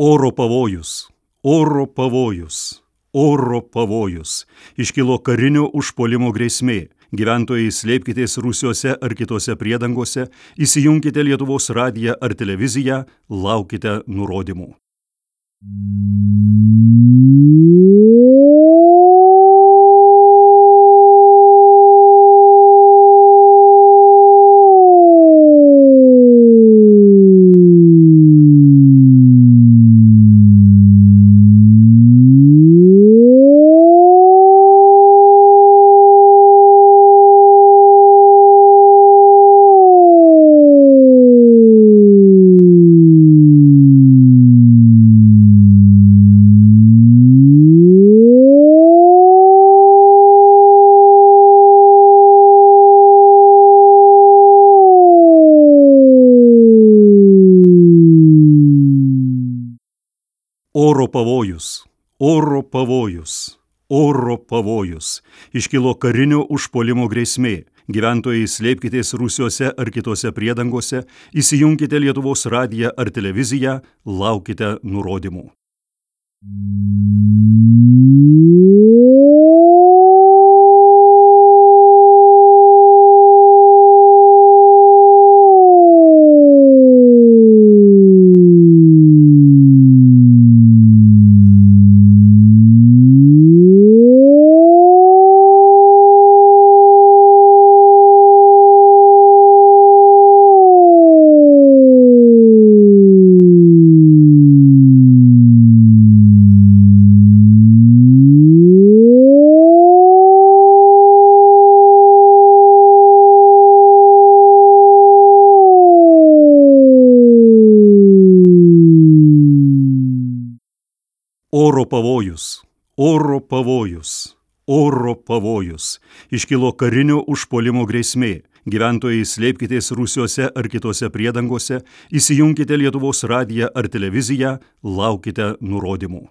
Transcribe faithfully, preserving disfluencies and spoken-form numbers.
Oro pavojus, oro pavojus, oro pavojus. Iškilo karinio užpuolimo grėsmė. Gyventojai, slėpkitės rūsiuose ar kitose priedangose, įsijunkite Lietuvos radiją ar televiziją, laukite nurodymų. Oro pavojus, oro pavojus, oro pavojus. Iškilo karinio užpuolimo grėsmė. Gyventojai, slėpkitės rūsiuose ar kitose priedangose, įsijunkite Lietuvos radiją ar televiziją, laukite nurodymų. Oro pavojus, oro pavojus, oro pavojus. Iškilo karinio užpuolimo grėsmė. Gyventojai, slėpkitės rūsiuose ar kitose priedangose, įsijunkite Lietuvos radiją ar televiziją, laukite nurodymų.